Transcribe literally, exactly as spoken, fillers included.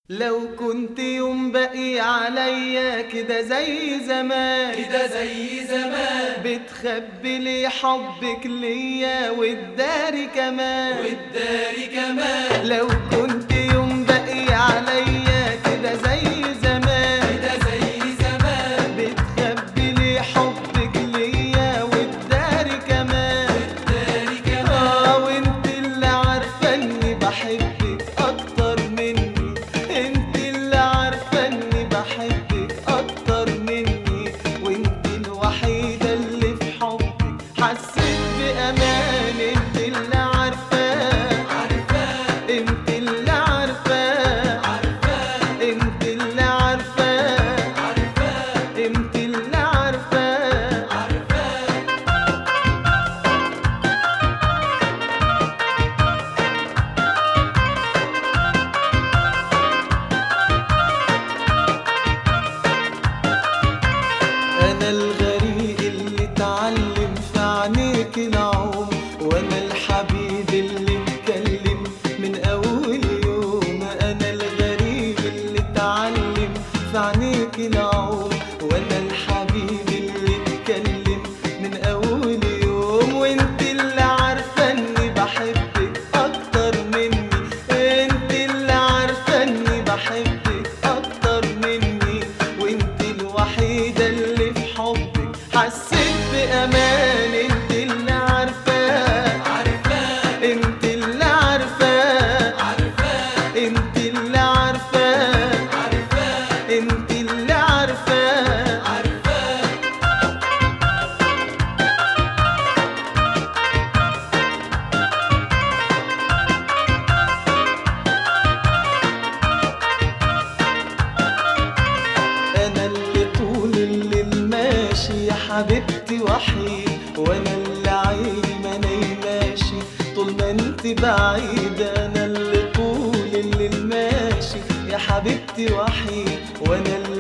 لو كنت يوم باقي عليا كده زي زمان، كده زي زمان، بتخبي لي حبك ليا والداري كمان، والداري كمان. لو كنت يوم باقي عليا كده زي زمان، كده زي زمان، بتخبي لي حبك ليا والداري كمان، والداري كمان. اه وانت اللي عارفه اني بحبك اكتر مني، انت اللي عارفه اني بحبك اكتر مني، وانت الوحيده اللي في حبك حسيت بامان، انت اللي عارفاه عارفاه، انت اللي عارفاه عارفاه، انت اللي عارفاه عارفاه، انت اللي عارفاه. عارفاه. أنا الغريق اللي اتعلم في عينيك العوم، وأنا الحبيب اللي اتكلم من أول يوم، أنا الغريب اللي اتعلم في عينيك العوم، وأنا الحبيب اللي اتكلم من أول يوم، وأنت اللي عارفة إني بحبك أكتر مني، أنت اللي عارفة إني بحبك أكتر مني، وأنت الوحيدة اللي في حبك حسيت بأمان، انت اللي عارفاه عارفاه، انت اللي عارفاه عارفاه، انت اللي عارفاه عارفاه، انت اللي عارفاه. عارفاه. انا اللي طول الليل ماشي يا حبيبتي وحيد، وانا اللي عيني ما نايماشي طول ما انت بعيدة، انا اللي طول الليل ماشي يا حبيبتي وحيد، وانا اللي